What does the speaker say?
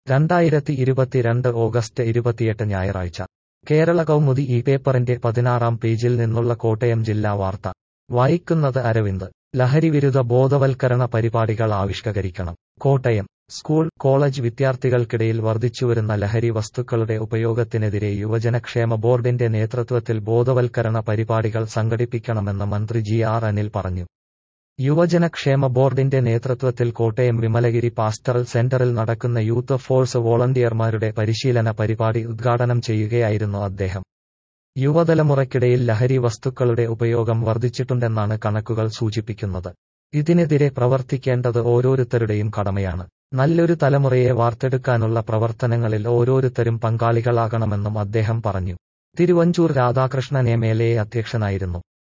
2022 August 28 ഞായറാഴ്ച കേരള കൗമുദി ഈ പേപ്പറിന്റെ 16-ാം പേജിൽ നിന്നുള്ള കോട്ടയം ജില്ലാ വാർത്ത വായിക്കുന്നത് അരവിന്ദ്. ലഹരിവിരുദ്ധ ബോധവൽക്കരണ പരിപാടികൾ ആവിഷ്കരിക്കണം. കോട്ടയം സ്കൂൾ കോളേജ് വിദ്യാർത്ഥികൾക്കിടയിൽ വർദ്ധിച്ചുവരുന്ന ലഹരി വസ്തുക്കളുടെ ഉപയോഗത്തിനെതിരെ യുവജനക്ഷേമ ബോർഡിന്റെ നേതൃത്വത്തിൽ ബോധവൽക്കരണ പരിപാടികൾ സംഘടിപ്പിക്കണമെന്ന് മന്ത്രി ജി.ആർ. അനിൽ പറഞ്ഞു. യുവജനക്ഷേമ ബോർഡിന്റെ നേതൃത്വത്തിൽ കോട്ടയം വിമലഗിരി പാസ്റ്ററൽ സെന്ററിൽ നടക്കുന്ന യൂത്ത് ഫോഴ്സ് വോളണ്ടിയർമാരുടെ പരിശീലന പരിപാടി ഉദ്ഘാടനം ചെയ്യുകയായിരുന്നു അദ്ദേഹം. യുവതലമുറയ്ക്കിടയിൽ ലഹരി വസ്തുക്കളുടെ ഉപയോഗം വർദ്ധിച്ചിട്ടുണ്ടെന്നാണ് കണക്കുകൾ സൂചിപ്പിക്കുന്നത്. ഇതിനെതിരെ പ്രവർത്തിക്കേണ്ടത് ഓരോരുത്തരുടെയും കടമയാണ്. നല്ലൊരു തലമുറയെ വാർത്തെടുക്കാനുള്ള പ്രവർത്തനങ്ങളിൽ ഓരോരുത്തരും പങ്കാളികളാകണമെന്നും അദ്ദേഹം പറഞ്ഞു. തിരുവഞ്ചൂർ രാധാകൃഷ്ണൻ എം.എൽ.എ അധ്യക്ഷനായിരുന്നു.